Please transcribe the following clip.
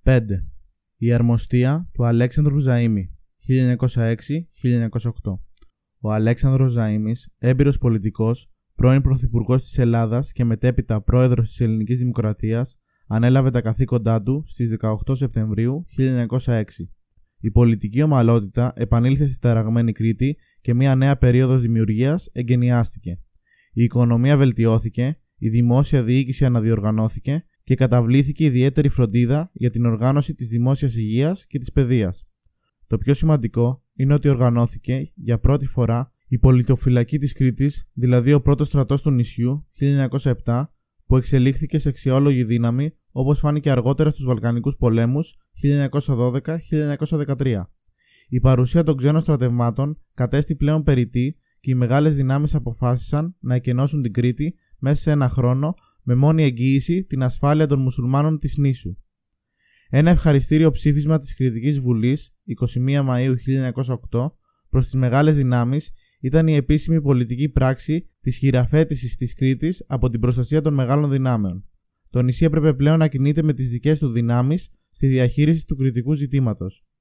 5. Η Αρμοστία του Αλέξανδρου Ζαΐμη 1906-1908. Ο Αλέξανδρος Ζαΐμης, έμπειρος πολιτικός, πρώην Πρωθυπουργός της Ελλάδας και μετέπειτα Πρόεδρος της Ελληνικής Δημοκρατίας, ανέλαβε τα καθήκοντά του στις 18 Σεπτεμβρίου 1906. Η πολιτική ομαλότητα επανήλθε στη ταραγμένη Κρήτη και μια νέα περίοδος δημιουργίας εγκαινιάστηκε. Η οικονομία βελτιώθηκε, η δημόσια διοίκηση αναδιοργανώθηκε και καταβλήθηκε ιδιαίτερη φροντίδα για την οργάνωση της δημόσιας υγείας και της παιδείας. Το πιο σημαντικό είναι ότι οργανώθηκε για πρώτη φορά η πολιτοφυλακή της Κρήτης, δηλαδή ο πρώτος στρατός του νησιού 1907, που εξελίχθηκε σε αξιόλογη δύναμη όπως φάνηκε αργότερα στους Βαλκανικούς πολέμους 1912-1913. Η παρουσία των ξένων στρατευμάτων κατέστη πλέον περιττή και οι μεγάλες δυνάμεις αποφάσισαν να εκενώσουν την Κρήτη μέσα σε ένα χρόνο με μόνη εγγύηση την ασφάλεια των μουσουλμάνων της νήσου. Ένα ευχαριστήριο ψήφισμα της Κρητικής Βουλής 21 Μαΐου 1908 προς τις μεγάλες δυνάμεις ήταν η επίσημη πολιτική πράξη της χειραφέτησης της Κρήτης από την προστασία των μεγάλων δυνάμεων. Το νησί έπρεπε πλέον να κινείται με τις δικές του δυνάμεις στη διαχείριση του κρητικού ζητήματος.